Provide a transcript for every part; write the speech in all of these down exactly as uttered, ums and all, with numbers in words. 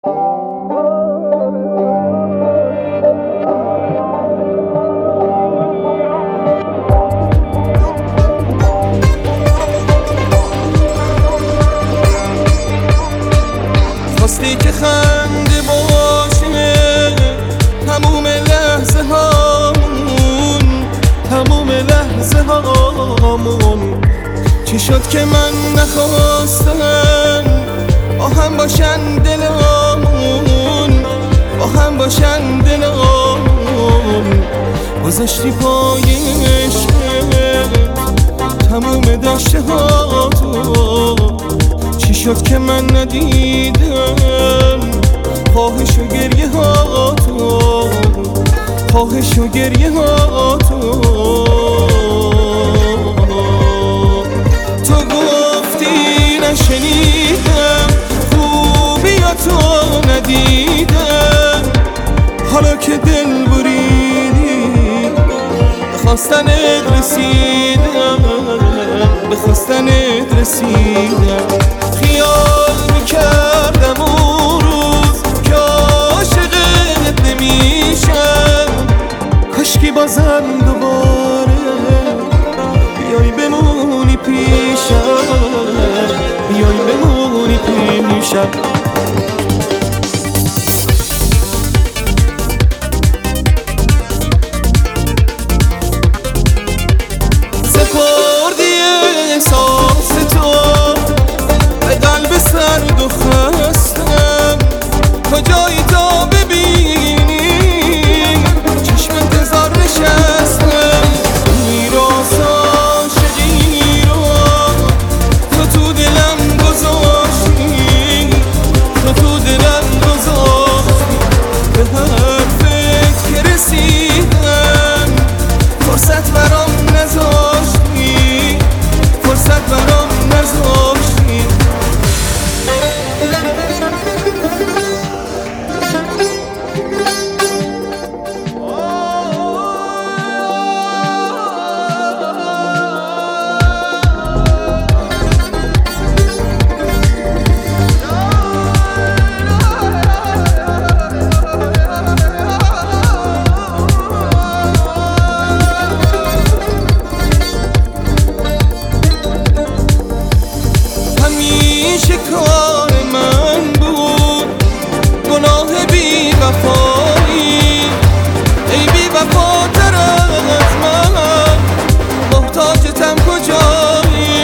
خواستی که خنده باشه تموم لحظه هامون، تموم لحظه هامون. چی شد که من نخواستم با هم باشن دلامون، با هم باشن دلامون. گذاشتی پای عشق تموم داشته ها تو. چی شد که من ندیدم خواهش و گریه ها تو، خواهش و گریه ها تو. تو گفتی نشنیدم، خوبیاتو ندیدم. حالا که دل بریدی بخواستنت رسیدم، بخواستنت رسیدم. خیال میکردم اون روز که عاشقت نمیشم. کاشکی بازم دوباره بیای بمونی پیشم، بیای بمونی پیشم. سپردی احساس تو به قلب سرد و خستم. کجایی تا ببینی چشم انتظار نشستم. میراث عاشقی رو تو تو دلم گذاشتی، تو تو دلم گذاشتی. به حرفت که رسیدم فرصت برام نذاشتی، فرصت برام نذاشتی. همیشه کار من بود گناه بی وفایی. ای بی وفاتر از من محتاجتم کجایی.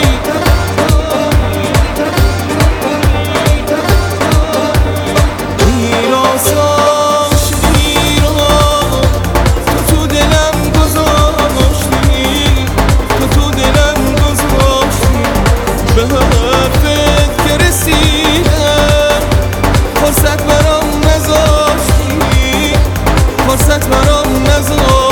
میراث عاشقی رو تو تو دلم گذاشتی، تو تو دلم گذاشتی. به حرفت که رسیدم فرصت برام نذاشتی، فرصت برام نذاشتی.